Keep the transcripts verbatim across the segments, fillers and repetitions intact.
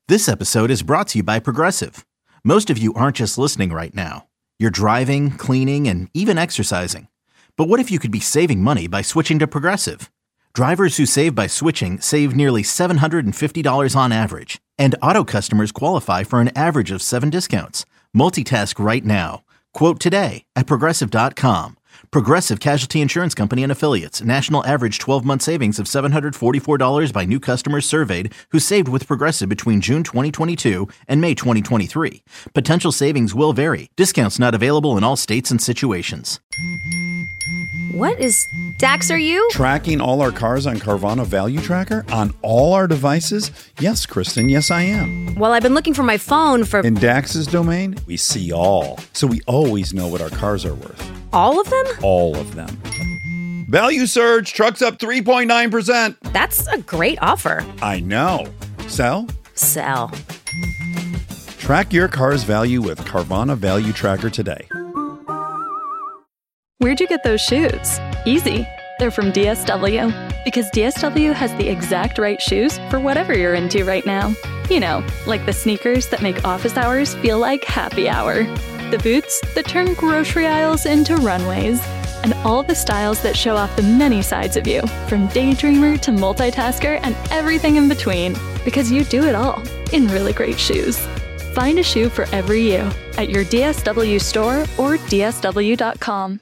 This episode is brought to you by Progressive. Most of you aren't just listening right now. You're driving, cleaning, and even exercising. But what if you could be saving money by switching to Progressive? Drivers who save by switching save nearly seven hundred fifty dollars on average. And auto customers qualify for an average of seven discounts. Multitask right now. Quote today at Progressive dot com. Progressive Casualty Insurance Company and Affiliates. National average twelve-month savings of seven hundred forty-four dollars by new customers surveyed who saved with Progressive between June twenty twenty-two and May twenty twenty-three. Potential savings will vary. Discounts not available in all states and situations. What is Dax, are you? Tracking all our cars on Carvana Value Tracker on all our devices? Yes, Kristen, yes, I am. Well, I've been looking for my phone for... In Dax's domain, we see all. So we always know what our cars are worth. All of them? All of them. Value surge, trucks up three point nine percent. That's a great offer. I know. Sell? Sell. Track your car's value with Carvana Value Tracker today. Where'd you get those shoes? Easy. They're from D S W. Because D S W has the exact right shoes for whatever you're into right now. You know, like the sneakers that make office hours feel like happy hour. The boots that turn grocery aisles into runways. And all the styles that show off the many sides of you, from daydreamer to multitasker and everything in between. Because you do it all in really great shoes. Find a shoe for every you at your D S W store or D S W dot com.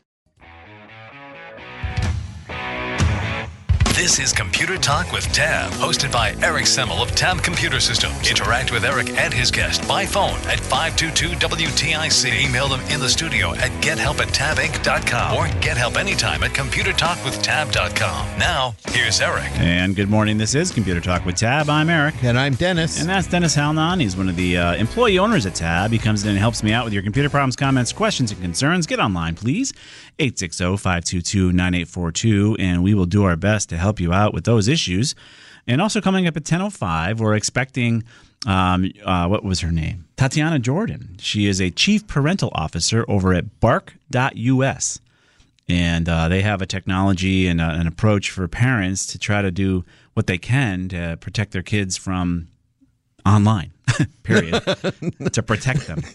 This is Computer Talk with Tab, hosted by Eric Semmel of Tab Computer Systems. Interact with Eric and his guest by phone at five two two W T I C. Email them in the studio at get help at tab inc dot com or get help anytime at computer talk with tab dot com. Now, here's Eric. And good morning. This is Computer Talk with Tab. I'm Eric. And I'm Dennis. And that's Dennis Halnon. He's one of the uh, employee owners at Tab. He comes in and helps me out with your computer problems, comments, questions, and concerns. Get online, please. eight six zero, five two two, nine eight four two, and we will do our best to help you out with those issues. And also coming up at ten oh five, we're expecting, um, uh, what was her name? Tatiana Jordan. She is a chief parental officer over at bark dot U S. And uh, they have a technology and a, an approach for parents to try to do what they can to protect their kids from online, period, to protect them.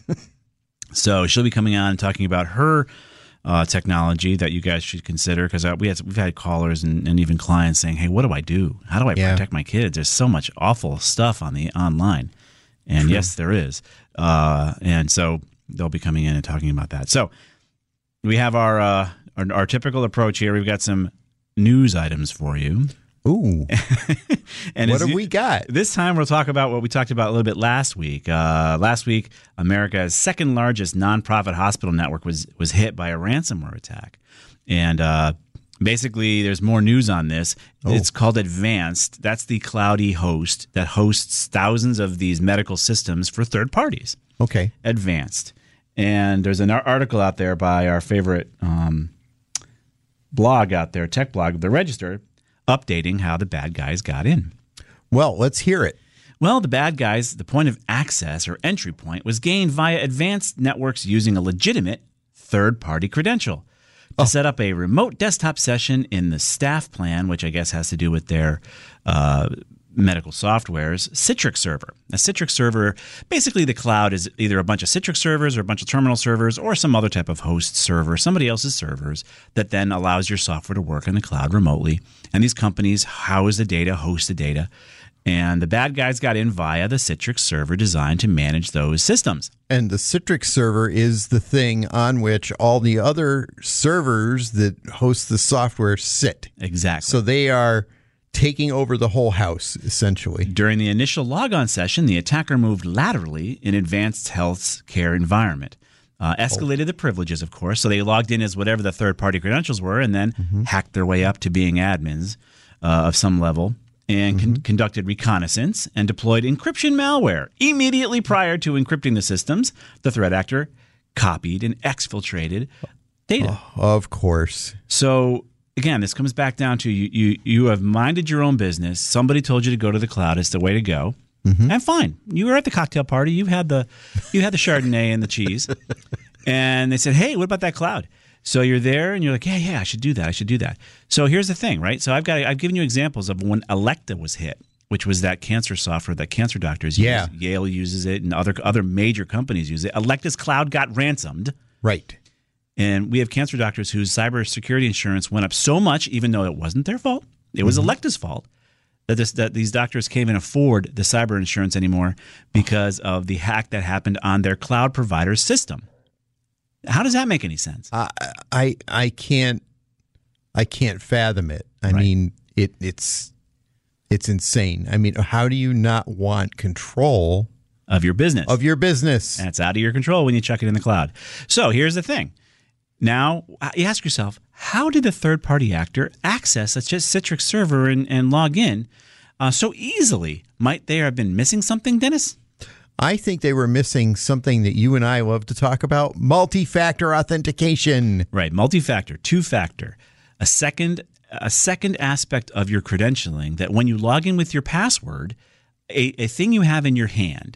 So she'll be coming on and talking about her Uh, technology that you guys should consider, because uh, we had we've had callers and, and even clients saying, "Hey, what do I do? How do I yeah. protect my kids? There's so much awful stuff on the online." And True. Yes, there is. Uh, and so they'll be coming in and talking about that. So we have our, uh, our our typical approach here. We've got some news items for you. Ooh. And what have you, we got? This time we'll talk about what we talked about a little bit last week. Uh, last week, America's second largest nonprofit hospital network was was hit by a ransomware attack. And uh, basically, there's more news on this. Oh. It's called Advanced. That's the cloudy host that hosts thousands of these medical systems for third parties. Okay. Advanced. And there's an article out there by our favorite um, blog out there, tech blog, The Register, updating how the bad guys got in. Well, let's hear it. Well, the bad guys, the point of access or entry point was gained via advanced networks using a legitimate third-party credential to oh. set up a remote desktop session in the staff plan, which I guess has to do with their uh, medical software's Citrix server. A Citrix server, basically the cloud is either a bunch of Citrix servers or a bunch of terminal servers or some other type of host server, somebody else's servers, that then allows your software to work in the cloud remotely. And these companies house the data, host the data. And the bad guys got in via the Citrix server designed to manage those systems. And the Citrix server is the thing on which all the other servers that host the software sit. Exactly. So they are taking over the whole house, essentially. During the initial logon session, the attacker moved laterally in Advanced Health's care environment. Uh, escalated oh. the privileges, of course. So they logged in as whatever the third-party credentials were and then mm-hmm. hacked their way up to being admins uh, of some level and mm-hmm. con- conducted reconnaissance and deployed encryption malware. Immediately prior to encrypting the systems, the threat actor copied and exfiltrated data. Oh, of course. So again, this comes back down to you, you you have minded your own business. Somebody told you to go to the cloud. It's the way to go. Mm-hmm. And fine. You were at the cocktail party. You had the you had the Chardonnay and the cheese. And they said, hey, what about that cloud? So you're there and you're like, yeah, yeah, I should do that. I should do that. So here's the thing, right? So I've got I've given you examples of when Electa was hit. which was that cancer software that cancer doctors Yeah. use. Yale uses it, and other other major companies use it. Electus Cloud got ransomed. Right. And we have cancer doctors whose cybersecurity insurance went up so much, even though it wasn't their fault. It was Mm-hmm. Electus' fault. That, this, that these doctors can't even afford the cyber insurance anymore because of the hack that happened on their cloud provider's system. How does that make any sense? I I I can't I can't fathom it. I Right. mean, it it's it's insane. I mean, how do you not want control Of your business. of your business? That's out of your control when you chuck it in the cloud. So here's the thing. Now, you ask yourself, how did the third-party actor access a Citrix server and, and log in uh, so easily? Might they have been missing something, Dennis? I think they were missing something that you and I love to talk about: multi-factor authentication. Right, multi-factor, two-factor, a second a second aspect of your credentialing that when you log in with your password, a, a thing you have in your hand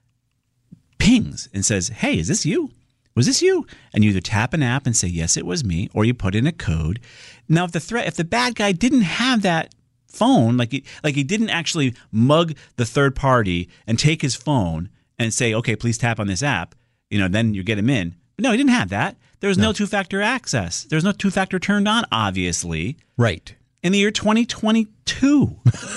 pings and says, hey, is this you? Was this you? And you either tap an app and say, yes, it was me, or you put in a code. Now, if the threat, if the bad guy didn't have that phone, like he, like he didn't actually mug the third party and take his phone and say, okay, please tap on this app, you know, then you get him in. But no, he didn't have that. There was no, no two-factor access. There's no two-factor turned on, obviously. Right. In the year twenty twenty-two.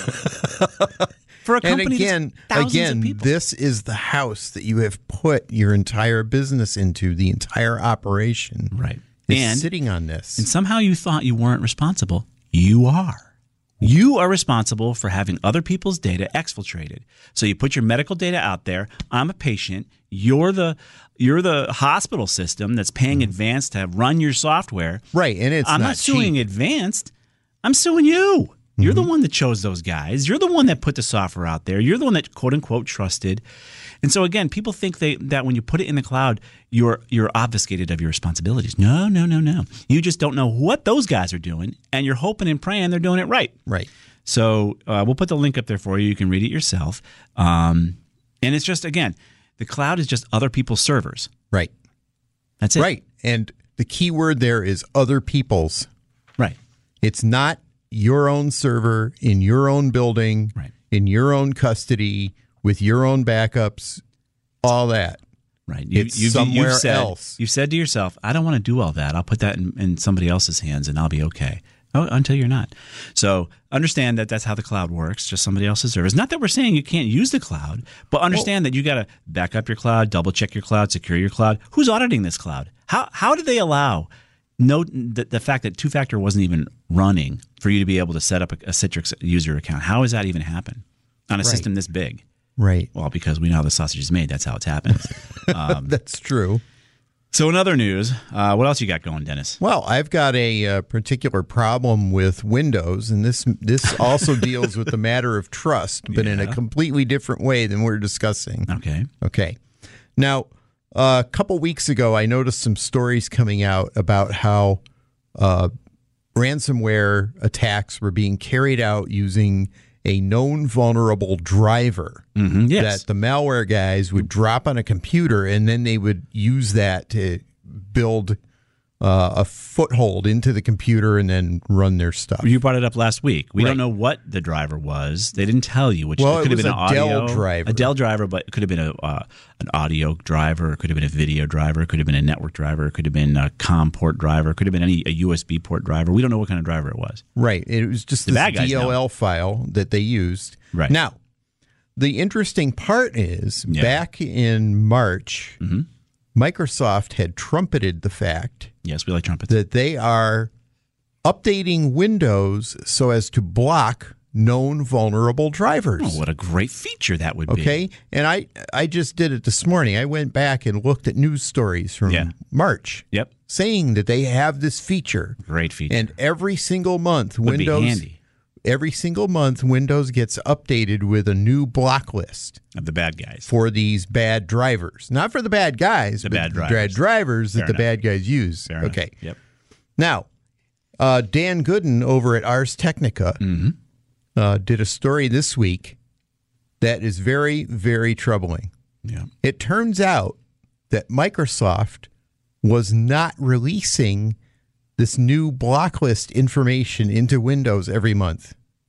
For a And company again, that's thousands again, of people. this is the house that you have put your entire business into, the entire operation. Right. Is And- sitting on this. And somehow you thought you weren't responsible. You are. You are responsible for having other people's data exfiltrated. So you put your medical data out there. I'm a patient. You're the you're the hospital system that's paying Advanced to run your software. Right, and it's I'm not not, suing cheap. Advanced. I'm suing you. You're the one that chose those guys. You're the one that put the software out there. You're the one that quote unquote trusted. And so again, people think they that when you put it in the cloud, you're you're obfuscated of your responsibilities. No, no, no, no. You just don't know what those guys are doing, and you're hoping and praying they're doing it right. Right. So uh, we'll put the link up there for you. You can read it yourself. Um, and it's just, again, the cloud is just other people's servers. Right. That's it. Right. And the key word there is other people's. Right. It's not your own server in your own building, Right. in your own custody, with your own backups, all that. Right. It's somewhere you've said, else. You've said to yourself, I don't want to do all that. I'll put that in, in somebody else's hands and I'll be okay. Oh, until you're not. So understand that that's how the cloud works, just somebody else's servers. Not that we're saying you can't use the cloud, but understand that you got to back up your cloud, double check your cloud, secure your cloud. Who's auditing this cloud? How how did they allow no the, the fact that two-factor wasn't even running for you to be able to set up a, a Citrix user account? How does that even happen on a Right. system this big? Right. Well, because we know how the sausage is made. That's how it's happened. Um, That's true. so in other news, uh, what else you got going, Dennis? Well, I've got a uh, particular problem with Windows, and this this also deals with the matter of trust, but in a Yeah. completely different way than we're discussing. Okay. Okay. Now, uh, a couple weeks ago, I noticed some stories coming out about how uh, ransomware attacks were being carried out using a known vulnerable driver Mm-hmm. Yes. that the malware guys would drop on a computer, and then they would use that to build uh, a foothold into the computer and then run their stuff. You brought it up last week. We Right. don't know what the driver was. They didn't tell you. Which Well, it could it have been was an a audio Dell driver. a Dell driver, but it could have been a uh, an audio driver. It could have been a video driver. It could have been a network driver. It could have been a COM port driver. It could have been any a U S B port driver. We don't know what kind of driver it was. Right. It was just The this bad guys D L L know. file that they used. Right. Now, the interesting part is Yeah. back in March, Mm-hmm. Microsoft had trumpeted the fact Yes, we like trumpets. that they are updating Windows so as to block known vulnerable drivers. Oh, what a great feature that would be. Okay, and I I just did it this morning. I went back and looked at news stories from Yeah. March Yep. saying that they have this feature. Great feature. And every single month, Would be Windows handy. every single month Windows gets updated with a new block list Of the bad guys. for these bad drivers. Not for the bad guys, The but bad the bad drivers. drivers that Fair the enough. bad guys use. Fair enough. Okay. Yep. Now, uh, Dan Gooden over at Ars Technica Mm-hmm. uh, did a story this week that is very, very troubling. Yeah. It turns out that Microsoft was not releasing this new block list information into Windows every month.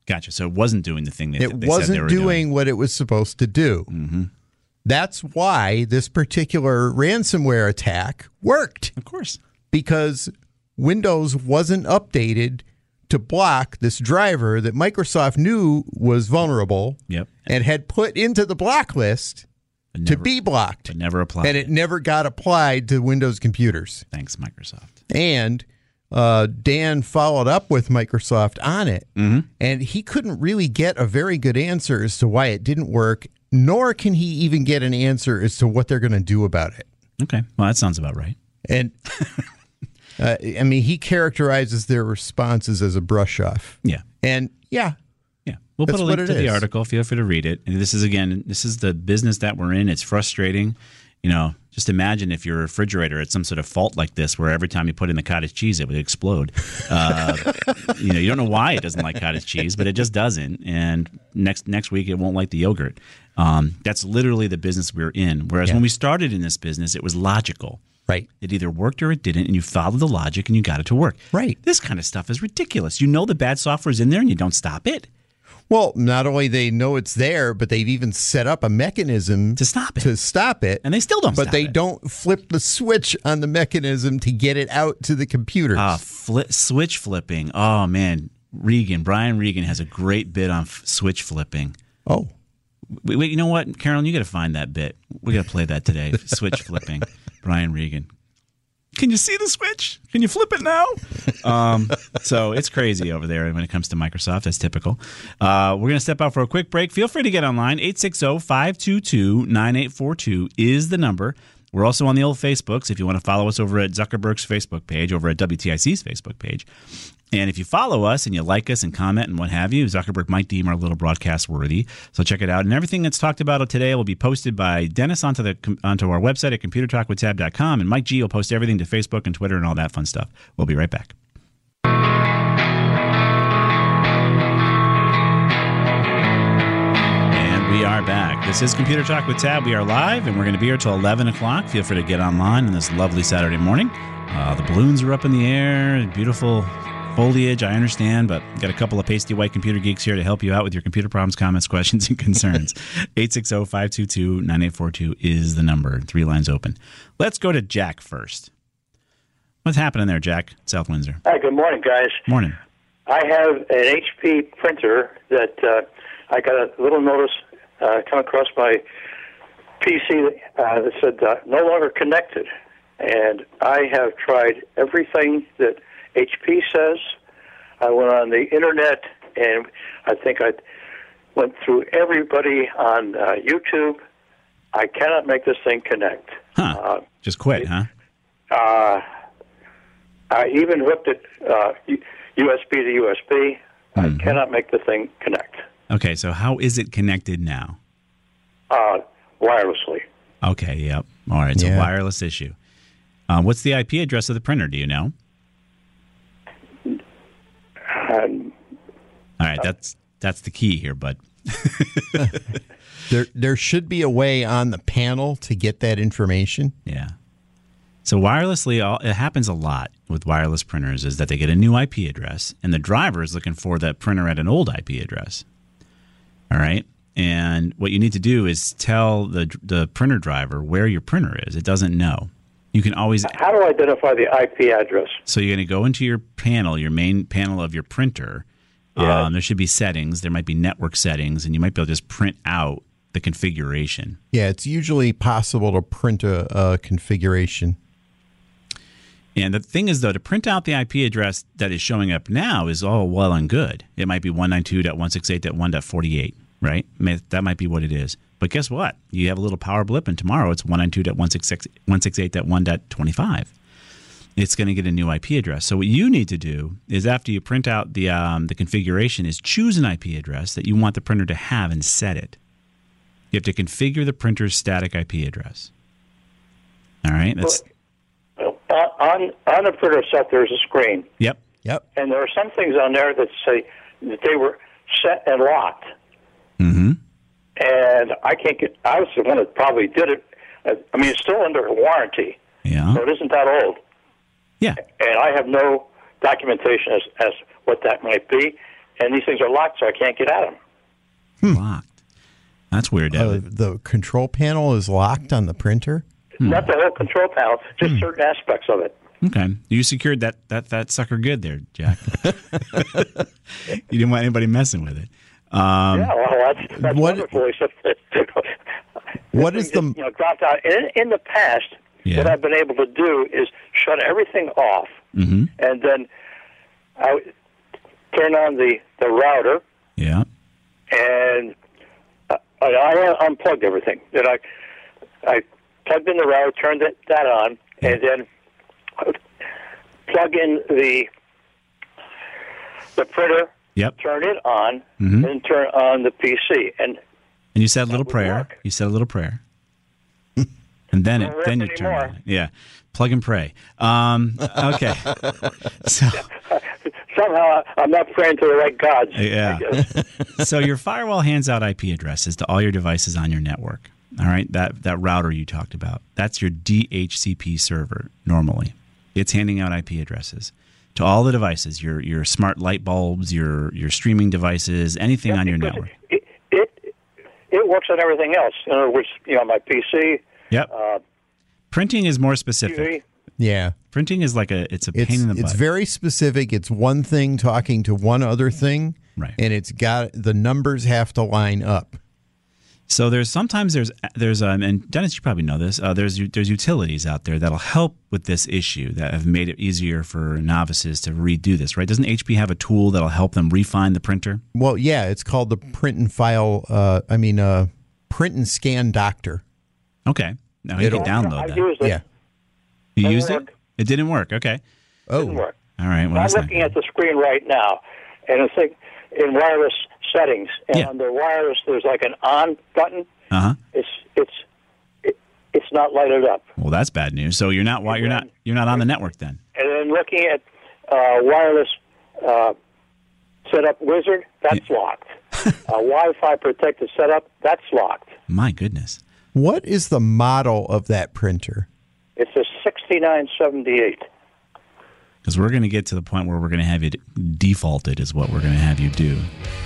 Gotcha. So it wasn't doing the thing that It they wasn't said they were doing, doing what it was supposed to do. Mm-hmm. That's why this particular ransomware attack worked. Of course. Because Windows wasn't updated to block this driver that Microsoft knew was vulnerable Yep. and had put into the block list But to never- be blocked. But never applied. And it never got applied to Windows computers. Thanks, Microsoft. And uh, Dan followed up with Microsoft on it, Mm-hmm. and he couldn't really get a very good answer as to why it didn't work, nor can he even get an answer as to what they're going to do about it. Okay. Well, that sounds about right. And uh, I mean, he characterizes their responses as a brush off. Yeah. And yeah, Yeah. We'll That's put a what link it to the is. article. Feel free to read it. And this is, again, this is the business that we're in. It's frustrating. You know, just imagine if your refrigerator had some sort of fault like this where every time you put in the cottage cheese, it would explode. Uh, you know, you don't know why it doesn't like cottage cheese, but it just doesn't. And next next week, it won't like the yogurt. Um, that's literally the business we're in. Whereas Yeah. when we started in this business, it was logical. right. It either worked or it didn't, and you followed the logic and you got it to work. Right. This kind of stuff is ridiculous. You know the bad software is in there and you don't stop it. Well, not only they know it's there, but they've even set up a mechanism To stop it. To stop it, And they still don't But stop they it. don't flip the switch on the mechanism to get it out to the computers. Ah, flip, switch flipping. Oh, man. Regan, Brian Regan has a great bit on f- switch flipping. oh, Wait, wait, you know what, Carolyn? You got to find that bit. We got to play that today. Switch flipping. Brian Regan. Can you see the switch? Can you flip it now? Um, so it's crazy over there when it comes to Microsoft. That's typical. Uh, we're going to step out for a quick break. Feel free to get online. eight six zero, five two two, nine eight four two is the number. We're also on the old Facebooks if you want to follow us over at Zuckerberg's Facebook page, over at W T I C's Facebook page. And if you follow us and you like us and comment and what have you, Zuckerberg might deem our little broadcast worthy. So check it out. And everything that's talked about today will be posted by Dennis onto the onto our website at computer talk with tab dot com. And Mike G will post everything to Facebook and Twitter and all that fun stuff. We'll be right back. And we are back. This is Computer Talk with Tab. We are live, and we're going to be here till eleven o'clock. Feel free to get online on this lovely Saturday morning. Uh, the balloons are up in the air. Beautiful foliage, I understand, but got a couple of pasty white computer geeks here to help you out with your computer problems, comments, questions, and concerns. eight six zero, five two two, nine eight four two is the number. Three lines open. Let's go to Jack first. What's happening there, Jack? South Windsor. Hi, good morning, guys. Morning. I have an H P printer that uh, I got a little notice uh, come across my P C uh, that said uh, no longer connected. And I have tried everything that H P says. I went on the internet, and I think I went through everybody on uh, YouTube. I cannot make this thing connect. Huh. Uh, Just quit, huh? uh, I even hooked it uh, U S B to U S B. Mhm. I cannot make the thing connect Okay, so how is it connected now? uh, wirelessly. Okay, yep. All right, it's a Yeah. wireless issue. Uh, what's the I P address of the printer? Do you know? Um, All right, that's that's the key here, bud. there there should be a way on the panel to get that information. Yeah. So wirelessly, all, it happens a lot with wireless printers is that they get a new I P address, and the driver is looking for that printer at an old I P address. All right? And what you need to do is tell the the printer driver where your printer is. It doesn't know. You can always... how do I identify the I P address? So you're going to go into your panel, your main panel of your printer. Yeah. Um, there should be settings. There might be network settings, and you might be able to just print out the configuration. Yeah, it's usually possible to print a, a configuration. And the thing is, though, to print out the I P address that is showing up now is all well and good. It might be one ninety-two dot one sixty-eight dot one dot forty-eight, right? May- That might be what it is. But guess what? You have a little power blip, and tomorrow it's one ninety-two dot one sixty-eight dot one dot twenty-five. It's going to get a new I P address. So what you need to do is after you print out the um, the configuration is choose an I P address that you want the printer to have and set it. You have to configure the printer's static I P address. All right? That's Well, on on the printer itself, there's a screen, Yep. Yep. and there are some things on there that say that they were set and locked. Mm-hmm. And I can't get. I was the one that probably did it. I mean, it's still under warranty, Yeah. so it isn't that old. Yeah. And I have no documentation as as what that might be. and these things are locked, so I can't get at them. Hmm. Locked. That's weird. Uh, the control panel is locked on the printer? Hmm. Not the whole control panel, just hmm. certain aspects of it. Okay. You secured that, that, that sucker good there, Jack. You didn't want anybody messing with it. Um, yeah, well, that's, that's what, wonderful. What is the... Just, you know, dropped out. In, in the past, yeah. what I've been able to do is shut everything off, mm-hmm. and then I would turn on the, the router, yeah, and I, I unplugged everything. Then I I plugged in the router, turned that, that on, yeah. and then plug in the the printer, yep. turn it on, mm-hmm. and turn on the P C. And and you said a little prayer. Work. You said a little prayer. And then it, then you anymore. turn it on. Yeah. Plug and pray. Um, okay. So somehow I'm not praying to the right gods. Yeah. So your firewall hands out I P addresses to all your devices on your network. All right. That that router you talked about. That's your D H C P server normally. It's handing out I P addresses to all the devices, your your smart light bulbs, your your streaming devices, anything yeah, on your network. It, it it works on everything else. In other words, you know, my P C. Yep. Uh, Printing is more specific. T V. Yeah. Printing is like a it's a pain it's, in the butt. It's very specific. It's one thing talking to one other thing, right? And it's got the numbers have to line up. So there's sometimes there's there's um, and Dennis, you probably know this. Uh, there's there's utilities out there that'll help with this issue that have made it easier for novices to redo this, right? Doesn't H P have a tool that'll help them refine the printer? Well, yeah, it's called the Print and File. Uh, I mean, uh, Print and Scan Doctor. Okay, now you It'll, can download I that. Used it. Yeah, you Didn't used work. it. It didn't work. Okay. Oh, Didn't work. All right. Well, I'm that's looking not at the screen right now, and it's like in wireless settings, and Yeah. under wireless, there's like an on button. Uh huh. It's it's it, it's not lighted up. Well, that's bad news. So you're not why you're not you're not on the network then. And then looking at uh, wireless uh, setup wizard, that's Yeah. locked. uh, Wi-Fi protected setup, that's locked. My goodness. what is the model of that printer? It's a sixty-nine seventy-eight. Because we're going to get to the point where we're going to have it defaulted is what we're going to have you do,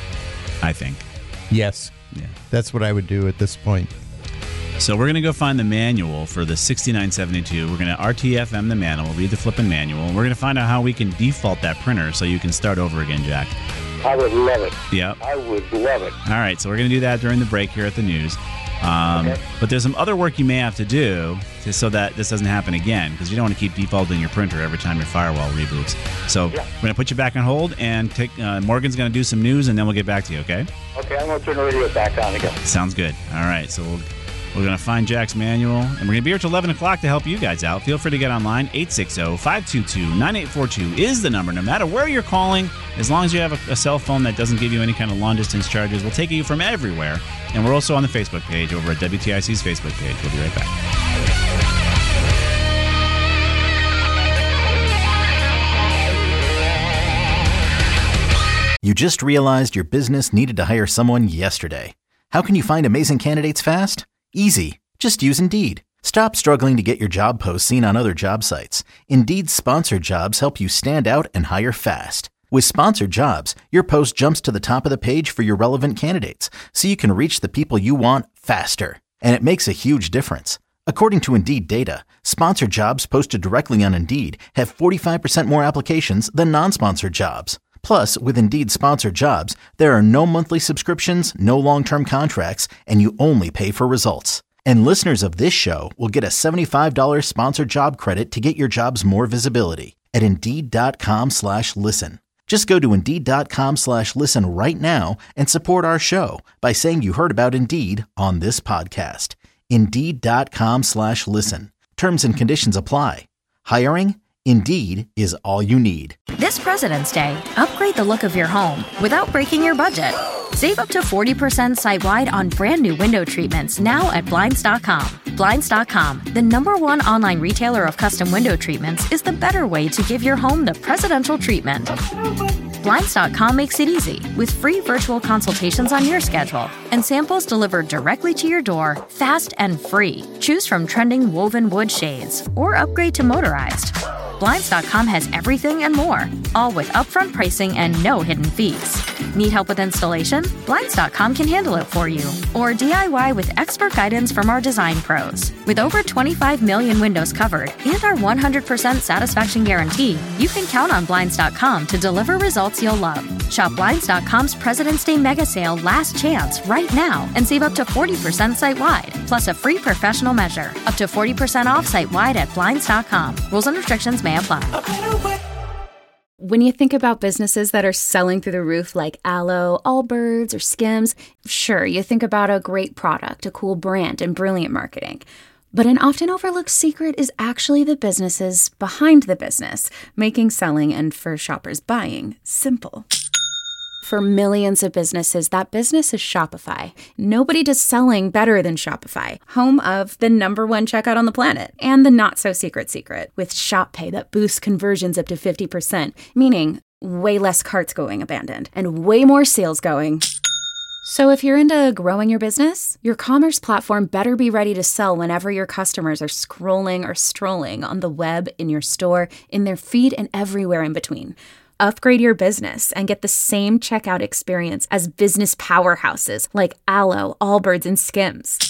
I think. Yes. Yeah. That's what I would do at this point. So we're going to go find the manual for the sixty-nine seventy-two. We're going to R T F M the manual, read the flipping manual. We're going to find out how we can default that printer so you can start over again, Jack. I would love it. Yep. I would love it. All right, so we're going to do that during the break here at the news. Um, Okay. But there's some other work you may have to do to, so that this doesn't happen again, because you don't want to keep defaulting your printer every time your firewall reboots. So Yeah. we're going to put you back on hold, and take uh, Morgan's going to do some news, and then we'll get back to you, okay? Okay, I'm going to turn the radio back on again. Sounds good. All right, so we'll, we're going to find Jack's manual, and we're going to be here till eleven o'clock to help you guys out. Feel free to get online. eight six zero, five two two, nine eight four two is the number. No matter where you're calling, as long as you have a, a cell phone that doesn't give you any kind of long-distance charges, we'll take you from everywhere. And we're also on the Facebook page over at W T I C's Facebook page. We'll be right back. You just realized your business needed to hire someone yesterday. How can you find amazing candidates fast? Easy. Just use Indeed. Stop struggling to get your job posts seen on other job sites. Indeed's sponsored jobs help you stand out and hire fast. With sponsored jobs, your post jumps to the top of the page for your relevant candidates, so you can reach the people you want faster. And it makes a huge difference. According to Indeed data, sponsored jobs posted directly on Indeed have forty-five percent more applications than non-sponsored jobs. Plus, with Indeed sponsored jobs, there are no monthly subscriptions, no long-term contracts, and you only pay for results. And listeners of this show will get a seventy-five dollars sponsored job credit to get your jobs more visibility at Indeed.com slash listen. Just go to Indeed.com slash listen right now and support our show by saying you heard about Indeed on this podcast. Indeed.com slash listen. Terms and conditions apply. Hiring? Indeed is all you need. This President's Day, upgrade the look of your home without breaking your budget. Save up to forty percent site-wide on brand new window treatments now at Blinds dot com. Blinds dot com, the number one online retailer of custom window treatments, is the better way to give your home the presidential treatment. Blinds dot com makes it easy with free virtual consultations on your schedule and samples delivered directly to your door, fast and free. Choose from trending woven wood shades or upgrade to motorized. Blinds dot com has everything and more, all with upfront pricing and no hidden fees. Need help with installation? Blinds dot com can handle it for you. Or D I Y with expert guidance from our design pros. With over twenty-five million windows covered and our one hundred percent satisfaction guarantee, you can count on Blinds dot com to deliver results you'll love. Shop Blinds dot com's President's Day Mega Sale Last Chance right now and save up to forty percent site-wide, plus a free professional measure. Up to forty percent off site-wide at Blinds dot com. Rules and restrictions may apply. When you think about businesses that are selling through the roof like Aloe, Allbirds, or Skims, sure, you think about a great product, a cool brand, and brilliant marketing. But an often overlooked secret is actually the businesses behind the business, making selling and, for shoppers, buying simple. For millions of businesses, that business is Shopify. Nobody does selling better than Shopify, home of the number one checkout on the planet and the not-so-secret secret with Shop Pay that boosts conversions up to fifty percent, meaning way less carts going abandoned and way more sales going. So if you're into growing your business, your commerce platform better be ready to sell whenever your customers are scrolling or strolling on the web, in your store, in their feed, and everywhere in between. Upgrade your business and get the same checkout experience as business powerhouses like Aloe, Allbirds, and Skims.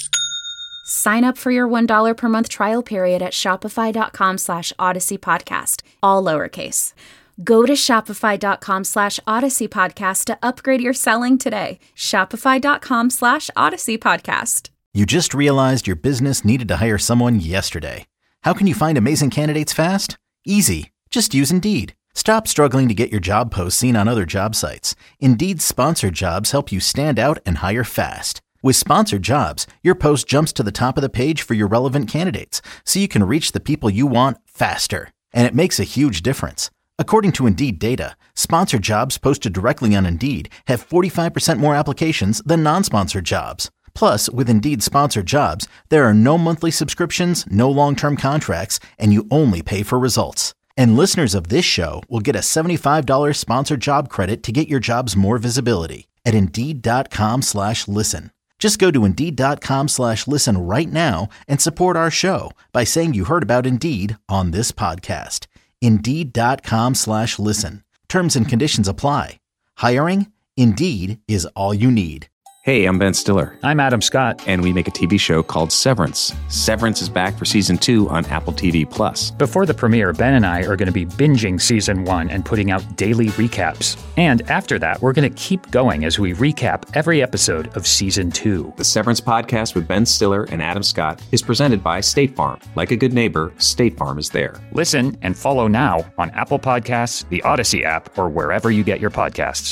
Sign up for your one dollar per month trial period at shopify.com slash Odyssey Podcast, all lowercase. Go to shopify.com slash Odyssey Podcast to upgrade your selling today. Shopify.com slash Odyssey Podcast. You just realized your business needed to hire someone yesterday. How can you find amazing candidates fast? Easy. Just use Indeed. Stop struggling to get your job posts seen on other job sites. Indeed's sponsored jobs help you stand out and hire fast. With sponsored jobs, your post jumps to the top of the page for your relevant candidates, so you can reach the people you want faster. And it makes a huge difference. According to Indeed data, sponsored jobs posted directly on Indeed have forty-five percent more applications than non-sponsored jobs. Plus, with Indeed sponsored jobs, there are no monthly subscriptions, no long-term contracts, and you only pay for results. And listeners of this show will get a seventy-five dollars sponsored job credit to get your jobs more visibility at Indeed.com slash listen. Just go to Indeed.com slash listen right now and support our show by saying you heard about Indeed on this podcast. Indeed.com slash listen. Terms and conditions apply. Hiring? Indeed is all you need. Hey, I'm Ben Stiller. I'm Adam Scott. And we make a T V show called Severance. Severance is back for season two on Apple T V Plus. Before the premiere, Ben and I are going to be binging season one and putting out daily recaps. And after that, we're going to keep going as we recap every episode of season two. The Severance podcast with Ben Stiller and Adam Scott is presented by State Farm. Like a good neighbor, State Farm is there. Listen and follow now on Apple Podcasts, the Odyssey app, or wherever you get your podcasts.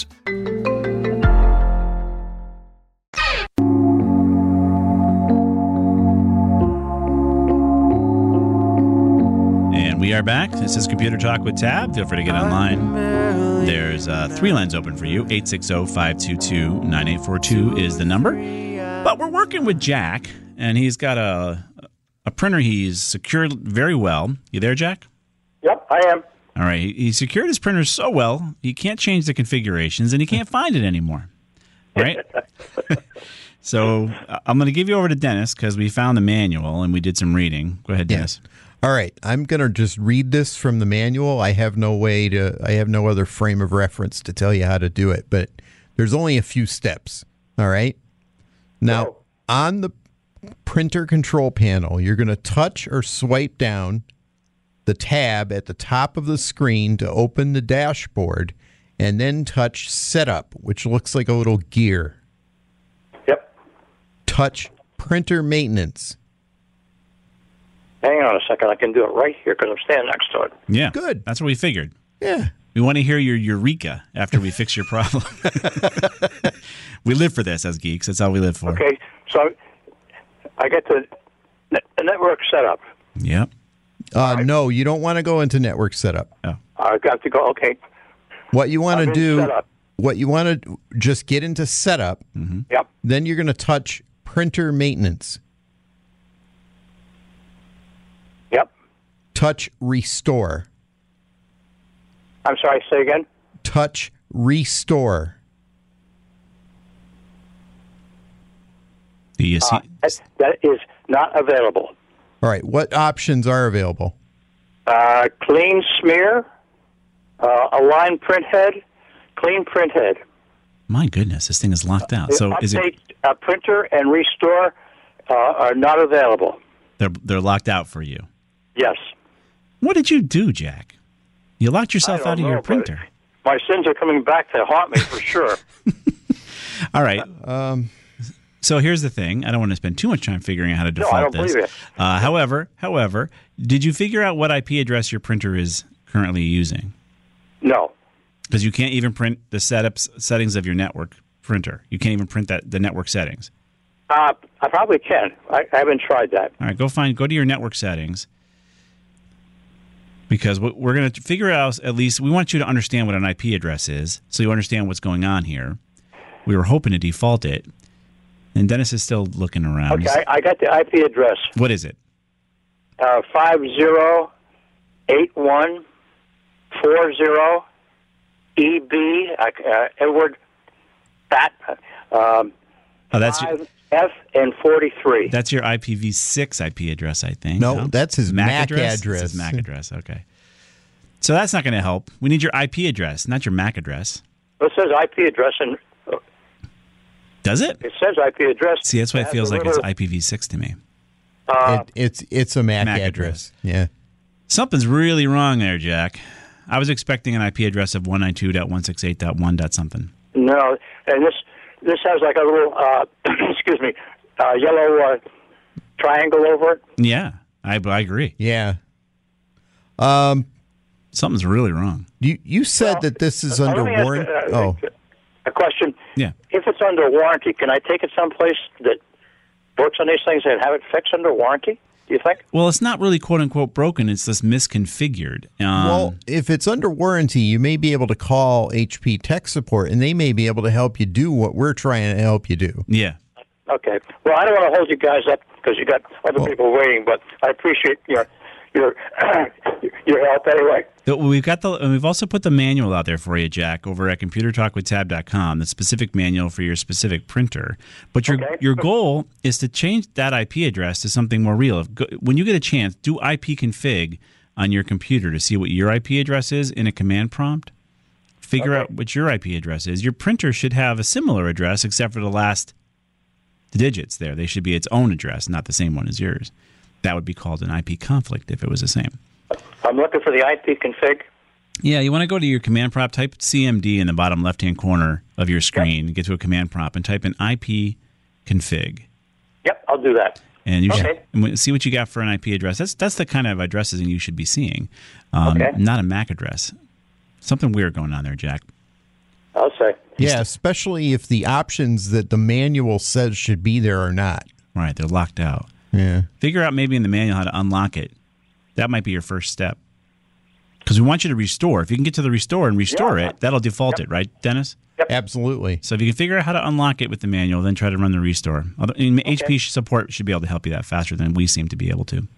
We are back. This is Computer Talk with Tab. Feel free to get online. There's uh, three lines open for you. eight six zero, five two two, nine eight four two is the number. But we're working with Jack, and he's got a a printer he's secured very well. You there, Jack? Yep, I am. All right. He, he secured his printer so well, he can't change the configurations, and he can't find it anymore. Right? So uh, I'm going to give you over to Dennis because we found the manual, and we did some reading. Go ahead, Dennis. Yeah. All right, I'm going to just read this from the manual. I have no way to, I have no other frame of reference to tell you how to do it, but there's only a few steps. All right. Now, on the printer control panel, you're going to touch or swipe down the tab at the top of the screen to open the dashboard, and then touch Setup, which looks like a little gear. Yep. Touch Printer Maintenance. Hang on a second. I can do it right here because I'm standing next to it. Yeah. Good. That's what we figured. Yeah. We want to hear your eureka after we fix your problem. We live for this as geeks. That's all we live for. Okay. So I get the, the network setup. Yep. Uh, right. No, you don't want to go into network setup. Oh. I've got to go. Okay. What you want to do, setup. what you want to just get into setup. Mm-hmm. Yep. Then you're going to touch printer maintenance. Yep. Touch restore. I'm sorry, say again? Touch restore. Do you see? Uh, that is not available. All right. What options are available? Uh, clean smear, uh, align print head, clean print head. My goodness, this thing is locked out. So Update, is it? Uh, printer and restore uh, are not available. They're they're locked out for you. Yes. What did you do, Jack? You locked I yourself don't out of know, your but printer. My sins are coming back to haunt me for sure. All right. Um, so here's the thing. I don't want to spend too much time figuring out how to No, default I don't this. believe it. Uh, however, however, did you figure out what I P address your printer is currently using? No. Because you can't even print the setups settings of your network printer. You can't even print that the network settings. Uh, I probably can. I, I haven't tried that. All right, go find go to your network settings. Because what we're going to figure out, at least, we want you to understand what an I P address is, so you understand what's going on here. We were hoping to default it, and Dennis is still looking around. Okay, I, I got the I P address. What is it? Uh, five zero eight one four zero E B uh, uh, Edward Bat um, Oh, that's your, F and forty-three. that's your I P v six I P address, I think. No, that's his Mac address. address. It's his Mac address. Okay, so that's not going to help. We need your I P address, not your Mac address. It says I P address, and uh, Does it? it says I P address. See, that's why it has feels a like it's little, I P v six to me. Uh, It, it's it's a Mac, Mac address. address. Yeah. Something's really wrong there, Jack. I was expecting an I P address of one ninety-two dot one sixty-eight dot one dot something. no, and this this has like a little uh, excuse me uh, yellow uh, triangle over it. Yeah, I, I agree. Yeah. Um, Something's really wrong. you you said that this is Uh, under let me ask, warranty. uh, Oh, A question. Yeah. If it's under warranty, can I take it someplace that works on these things and have it fixed under warranty? Do you think? Well, it's not really quote unquote broken. It's just misconfigured. Um, well, if it's under warranty, you may be able to call H P tech support, and they may be able to help you do what we're trying to help you do. yeah. Okay. Well, I don't want to hold you guys up because you got other Well- people waiting, but I appreciate your your your help anyway. The- We've got the. and We've also put the manual out there for you, Jack, over at computer talk with tab dot com. The specific manual for your specific printer. But your Okay. your goal is to change that I P address to something more real. If, go- when you get a chance, do I P config on your computer to see what your I P address is in a command prompt. Figure Okay. out what your I P address is. Your printer should have a similar address, except for the last digits there. They should be its own address, not the same one as yours. That would be called an I P conflict if it was the same. I'm looking for the I P config. Yeah, you want to go to your command prompt, type C M D in the bottom left-hand corner of your screen, get to a command prompt, and type in I P config. Yep, I'll do that. And you Okay. should and we- see what you got for an I P address. That's that's the kind of addresses you should be seeing, um, Okay. not a Mac address. Something weird going on there, Jack. I'll say. Yeah, especially if the options that the manual says should be there are not. Right, they're locked out. Yeah. Figure out maybe in the manual how to unlock it. That might be your first step. Because we want you to restore. If you can get to the restore and restore Yeah. it, that'll default it, right, Dennis? Absolutely. So if you can figure out how to unlock it with the manual, then try to run the restore. Other, and H P support should be able to help you that faster than we seem to be able to.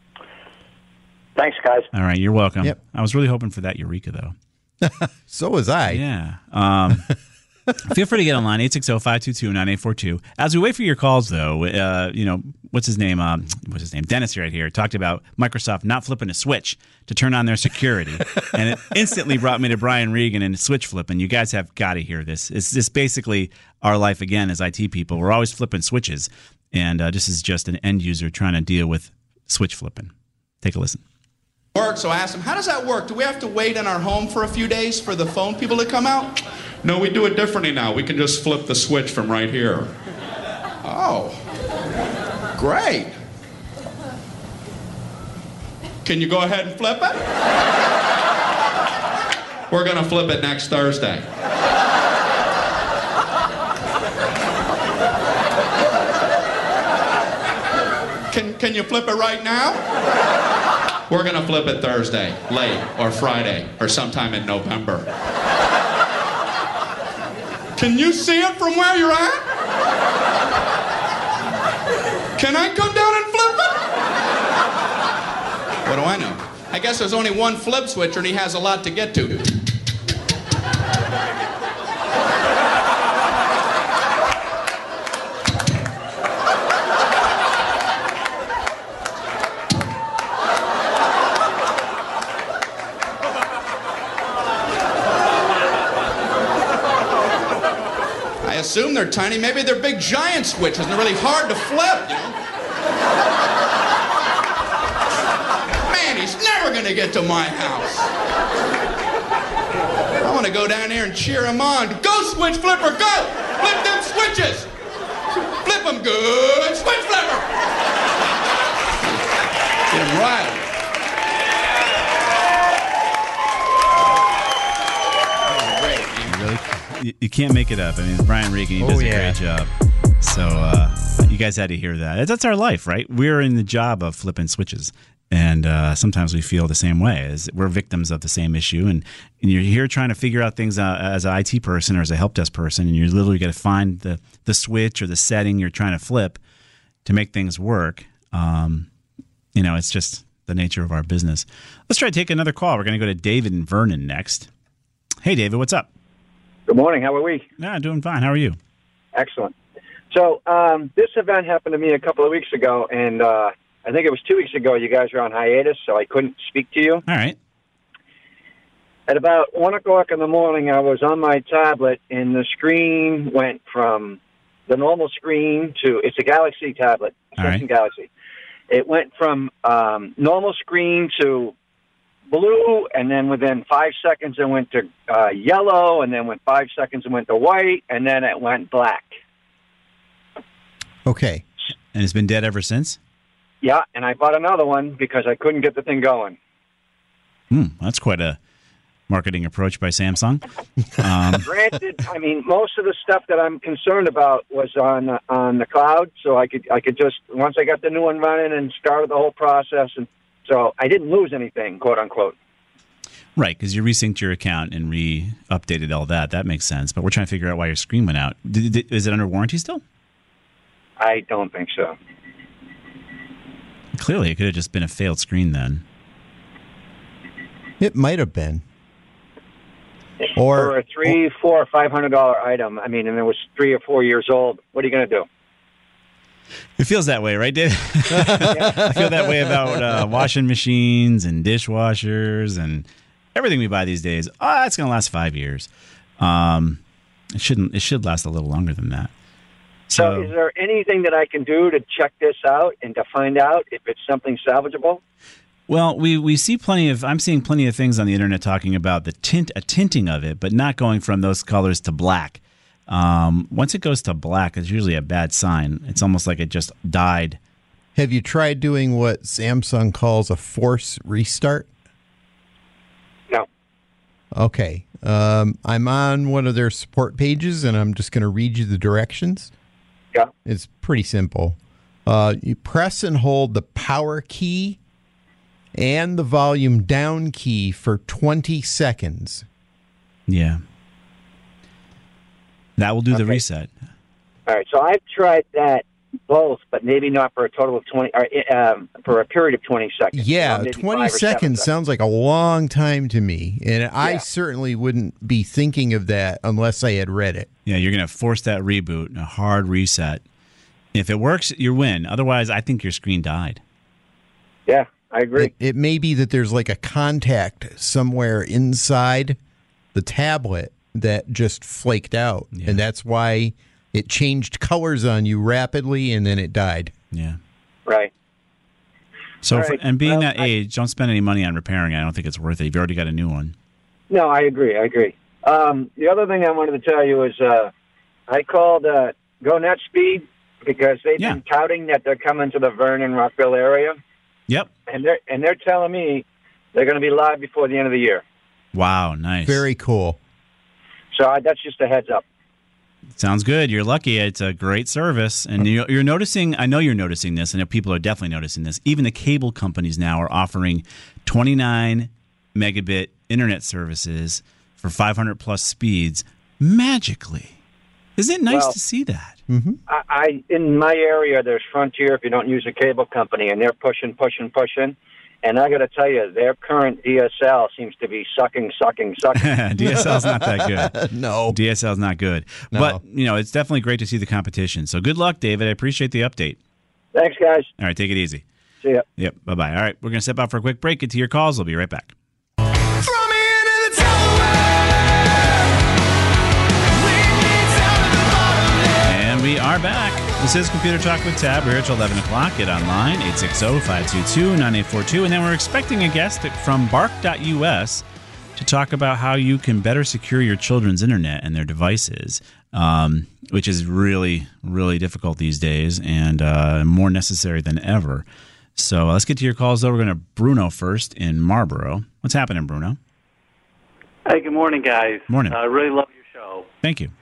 Thanks, guys. All right, you're welcome. Yep. I was really hoping for that eureka, though. So was I. Yeah. Um, feel free to get online, eight six zero, five two two, nine eight four two. As we wait for your calls, though, uh, you know, what's his name? Um, what's his name? Dennis right here talked about Microsoft not flipping a switch to turn on their security. And it instantly brought me to Brian Regan and switch flipping. You guys have got to hear this. It's just basically our life again as I T people. We're always flipping switches. And uh, this is just an end user trying to deal with switch flipping. Take a listen. Work, so I asked him, how does that work? Do we have to wait in our home for a few days for the phone people to come out? No, we do it differently now. We can just flip the switch from right here. Oh, great. Can you go ahead and flip it? We're going to flip it next Thursday. Can, can you flip it right now? We're going to flip it Thursday, late, or Friday, or sometime in November. Can you see it from where you're at? Can I come down and flip it? What do I know? I guess there's only one flip switcher and he has a lot to get to. assume they're tiny. Maybe they're big giant switches and they're really hard to flip, you know? Man, he's never gonna get to my house. I want to go down there and cheer him on. Go, switch flipper, go! Flip them switches! Flip them good, switch flipper! Get him right. You, you can't make it up. I mean, it's Brian Regan. He does Oh, a yeah. great job. So uh, you guys had to hear that. That's our life, right? We're in the job of flipping switches. And uh, sometimes we feel the same way. As we're victims of the same issue. And, and you're here trying to figure out things uh, as an I T person or as a help desk person. And you're literally got to find the, the switch or the setting you're trying to flip to make things work. Um, you know, it's just the nature of our business. Let's try to take another call. We're going to go to David in Vernon next. Hey, David, what's up? Good morning. How are we? Yeah, doing fine. How are you? Excellent. So um, this event happened to me a couple of weeks ago, and uh, I think it was two weeks ago you guys were on hiatus, so I couldn't speak to you. All right. At about one o'clock in the morning, I was on my tablet, and the screen went from the normal screen to, it's a Galaxy tablet, All right. Samsung Galaxy. It went from um, normal screen to blue, and then within five seconds it went to uh, yellow, and then within five seconds it went to white, and then it went black. Okay. And it's been dead ever since? Yeah, and I bought another one because I couldn't get the thing going. Hmm, that's quite a marketing approach by Samsung. Um, Granted, I mean, most of the stuff that I'm concerned about was on uh, on the cloud, so I could I could just, once I got the new one running and started the whole process, and so I didn't lose anything, quote unquote. right, because you resynced your account and re-updated all that. That makes sense. But we're trying to figure out why your screen went out. Did, did, is it under warranty still? I don't think so. Clearly, it could have just been a failed screen then. It might have been. Or For a three, four, five hundred dollar item, I mean, and it was three or four years old. What are you going to do? It feels that way, right, Dave? I feel that way about uh, washing machines and dishwashers and everything we buy these days. Oh, it's going to last five years. Um, it shouldn't. It should last a little longer than that. So, So, is there anything that I can do to check this out and to find out if it's something salvageable? well, we, we see plenty of. I'm seeing plenty of things on the internet talking about the tint, a tinting of it, but not going from those colors to black. Um, once it goes to black, it's usually a bad sign. It's almost like it just died. have you tried doing what Samsung calls a force restart? No. Okay. Um, I'm on one of their support pages, and I'm just going to read you the directions. Yeah. It's pretty simple. Uh, you press and hold the power key and the volume down key for twenty seconds. Yeah. That will do the Okay. reset. All right, so I've tried that both, but maybe not for a total of twenty, or um, for a period of twenty seconds. Yeah, Or maybe twenty five or seven seconds sounds like a long time to me, and I Yeah. certainly wouldn't be thinking of that unless I had read it. Yeah, you're going to force that reboot, a hard reset. If it works, you win. Otherwise, I think your screen died. Yeah, I agree. It, it may be that there's like a contact somewhere inside the tablet that just flaked out, Yeah. and that's why it changed colors on you rapidly, and then it died. Yeah. Right. So, All for, right, and being well, that I- age, don't spend any money on repairing it. I don't think it's worth it. You've already got a new one. No, I agree. I agree. Um, the other thing I wanted to tell you is uh, I called uh, GoNetspeed because they've Yeah. been touting that they're coming to the Vernon Rockville area, Yep. and they're and they're telling me they're going to be live before the end of the year. Wow, nice. Very cool. So I, that's just a heads up. Sounds good. You're lucky. It's a great service. And you're, you're noticing, I know you're noticing this, and people are definitely noticing this. Even the cable companies now are offering twenty-nine megabit internet services for five hundred plus speeds magically. Isn't it nice Well, to see that? Mm-hmm. I, I in my area, there's Frontier. If you don't use a cable company, and they're pushing, pushing, pushing. And I got to tell you, their current D S L seems to be sucking, sucking, sucking. D S L's not that good. No. D S L's not good. No. But, you know, it's definitely great to see the competition. So good luck, David. I appreciate the update. Thanks, guys. All right, take it easy. See ya. Yep, bye-bye. All right, we're going to step out for a quick break. Get to your calls. We'll be right back. are back. This is Computer Talk with Tab. We're here till eleven o'clock. Get online, eight six zero, five two two, nine eight four two. And then we're expecting a guest from bark dot U S to talk about how you can better secure your children's internet and their devices, um, which is really, really difficult these days and uh, more necessary than ever. So let's get to your calls, though. We're going to Bruno first in Marlboro. What's happening, Bruno? Hey, good morning, guys. Morning. I uh, really love your show. Thank you.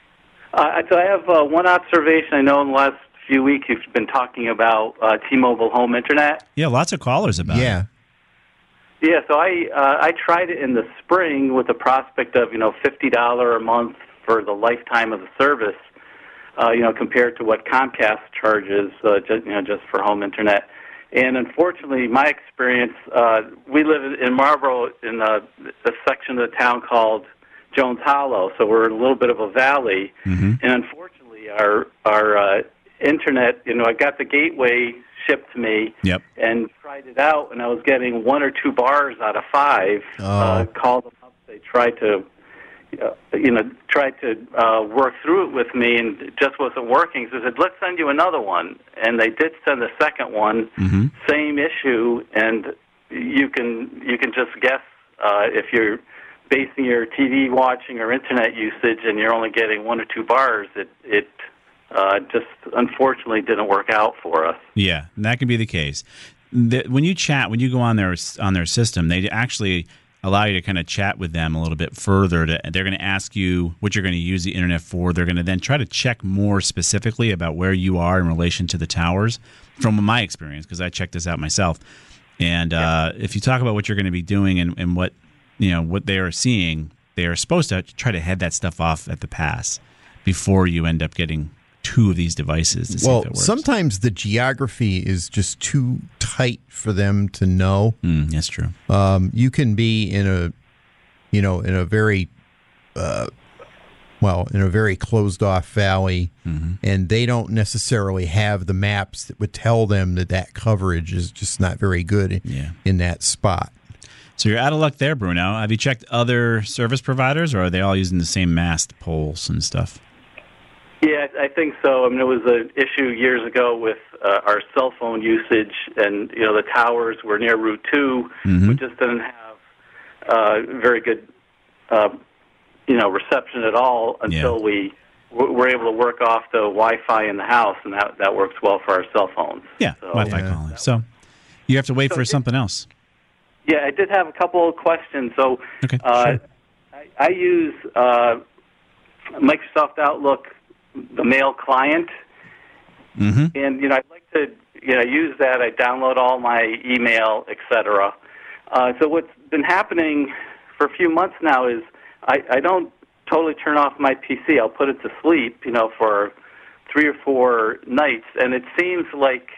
Uh, so I have uh, one observation. I know in the last few weeks you've been talking about uh, T-Mobile home internet. Yeah, lots of callers about yeah. it. Yeah, so I uh, I tried it in the spring with the prospect of, you know, fifty dollars a month for the lifetime of the service, uh, you know, compared to what Comcast charges, uh, just, you know, just for home internet. And unfortunately, my experience, uh, we live in Marlboro in a, a section of the town called Jones Hollow, so we're in a little bit of a valley. Mm-hmm. And unfortunately, our our uh, internet, you know, I got the gateway shipped to me yep. and tried it out, and I was getting one or two bars out of five. Oh. Uh, called them up. They tried to, uh, you know, tried to uh, work through it with me, and it just wasn't working. So I said, let's send you another one. And they did send the second one, mm-hmm. same issue, and you can you can just guess uh, if you're basing your T V watching or internet usage and you're only getting one or two bars, it it uh, just unfortunately didn't work out for us. Yeah, and that can be the case. The, when you chat, when you go on their on their system, they actually allow you to kind of chat with them a little bit further. To, they're going to ask you what you're going to use the internet for. They're going to then try to check more specifically about where you are in relation to the towers, from my experience, because I checked this out myself. And uh, if you talk about what you're going to be doing and, and what you know what they are seeing, they are supposed to try to head that stuff off at the pass before you end up getting two of these devices to see well, if it works. Sometimes the geography is just too tight for them to know. Mm, that's true. Um, you can be in a, you know, in a very, uh, well, in a very closed off valley, mm-hmm. and they don't necessarily have the maps that would tell them that that coverage is just not very good yeah. in that spot. So you're out of luck there, Bruno. Have you checked other service providers, or are they all using the same mast poles and stuff? Yeah, I think so. I mean, it was an issue years ago with uh, our cell phone usage, and you know the towers were near Route Two. Mm-hmm. We just didn't have uh, very good, uh, you know, reception at all until yeah. we w- were able to work off the Wi-Fi in the house, and that that works well for our cell phones. Yeah, so, Wi-Fi yeah. calling. So you have to wait So for it- something else. Yeah, I did have a couple of questions. So Okay, uh, sure. I, I use uh, Microsoft Outlook, the mail client. Mm-hmm. And, you know, I'd like to, you know, use that. I download all my email, et cetera. Uh, so what's been happening for a few months now is I, I don't totally turn off my P C. I'll put it to sleep, you know, for three or four nights. And it seems like,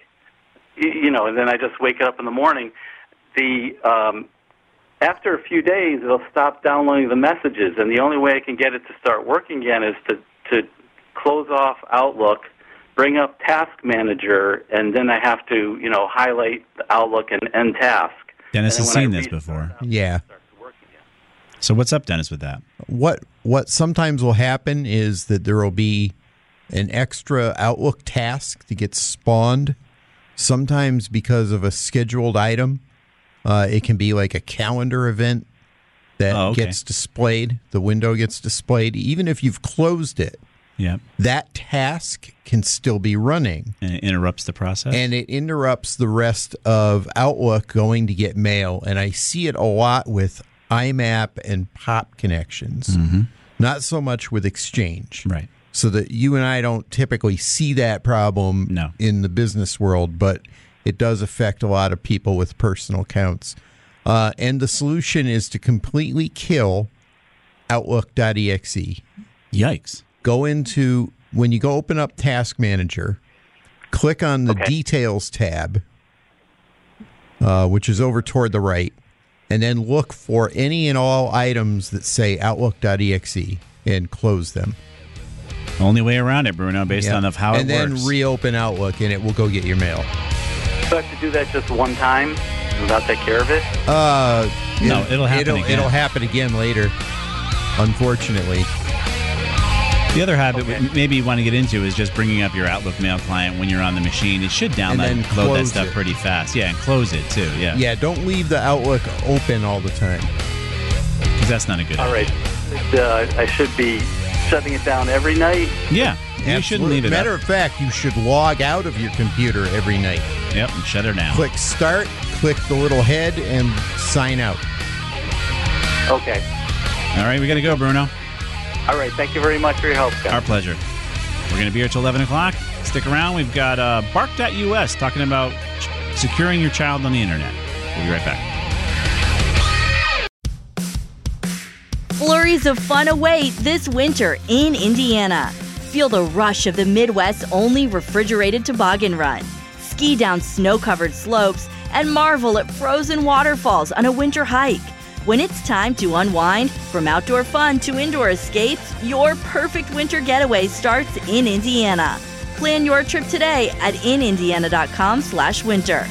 you know, and then I just wake up in the morning. The um, after a few days, it'll stop downloading the messages. And the only way I can get it to start working again is to, to close off Outlook, bring up Task Manager, and then I have to, you know, highlight the Outlook and end task. Dennis and has when seen I this restart before. Outlook, Yeah. it starts to work again. So what's up, Dennis, with that? What what sometimes will happen is that there will be an extra Outlook task that gets spawned, sometimes because of a scheduled item. Uh, it can be like a calendar event that Oh, okay. gets displayed. The window gets displayed. Even if you've closed it, Yeah, that task can still be running. and it interrupts the process. And it interrupts the rest of Outlook going to get mail. And I see it a lot with I MAP and POP connections, mm-hmm. not so much with Exchange. Right. So that you and I don't typically see that problem No. in the business world, but it does affect a lot of people with personal accounts. Uh, and the solution is to completely kill Outlook dot E X E. Yikes. Go into, when you go open up Task Manager, click on the Okay. Details tab, uh, which is over toward the right, and then look for any and all items that say Outlook dot E X E and close them. Only way around it, Bruno, based Yeah. on of how and it works. then reopen Outlook, and it will go get your mail. So I have to do that just one time, and that'll take care of it? Uh, No, it'll happen it'll, again. It'll happen again later, unfortunately. The other habit okay. maybe you want to get into is just bringing up your Outlook Mail client when you're on the machine. It should download and then load that stuff it. pretty fast. Yeah, and close it too. Yeah. Yeah, don't leave the Outlook open all the time. Because that's not a good All idea. right. Uh, I should be shutting it down every night? Yeah. Absolutely. You shouldn't leave it Matter up. of fact, you should log out of your computer every night. Yep, and shut her down. Click start, click the little head, and sign out. Okay. All right, we got to go, Bruno. All right. Thank you very much for your help, guys. Our pleasure. We're going to be here till eleven o'clock. Stick around. We've got uh, bark dot U S talking about securing your child on the internet. We'll be right back. Flurries of fun await this winter in Indiana. Feel the rush of the Midwest's only refrigerated toboggan run. Ski down snow-covered slopes and marvel at frozen waterfalls on a winter hike. When it's time to unwind, from outdoor fun to indoor escapes, your perfect winter getaway starts in Indiana. Plan your trip today at in indiana dot com slash winter.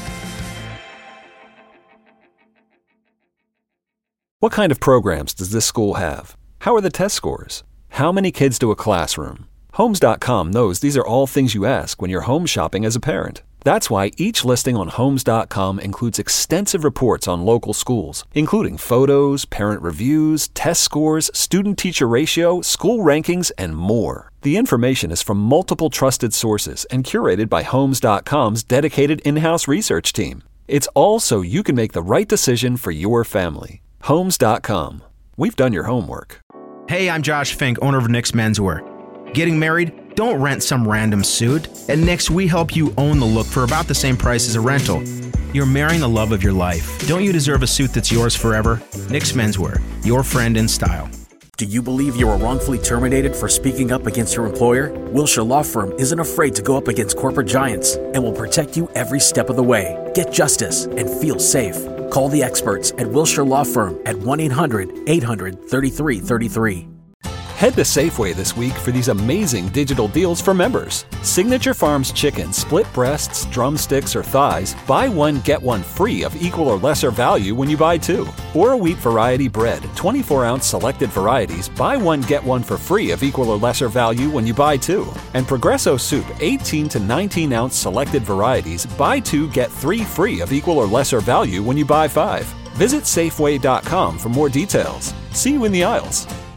What kind of programs does this school have? How are the test scores? How many kids do a classroom? Homes dot com knows these are all things you ask when you're home shopping as a parent. That's why each listing on Homes dot com includes extensive reports on local schools, including photos, parent reviews, test scores, student-teacher ratio, school rankings, and more. The information is from multiple trusted sources and curated by Homes dot com's dedicated in-house research team. It's all so you can make the right decision for your family. Homes dot com. We've done your homework. Hey, I'm Josh Fink, owner of Nick's Menswear. Getting married? Don't rent some random suit. At Nick's, we help you own the look for about the same price as a rental. You're marrying the love of your life. Don't you deserve a suit that's yours forever? Nick's Menswear, your friend in style. Do you believe you were wrongfully terminated for speaking up against your employer? Wilshire Law Firm isn't afraid to go up against corporate giants and will protect you every step of the way. Get justice and feel safe. Call the experts at Wilshire Law Firm at one eight hundred eight hundred thirty-three thirty-three. Head to Safeway this week for these amazing digital deals for members. Signature Farms chicken, split breasts, drumsticks, or thighs, buy one, get one free of equal or lesser value when you buy two. Or a wheat variety bread, twenty-four ounce selected varieties, buy one, get one for free of equal or lesser value when you buy two. And Progresso soup, eighteen to nineteen ounce selected varieties, buy two, get three free of equal or lesser value when you buy five. Visit Safeway dot com for more details. See you in the aisles.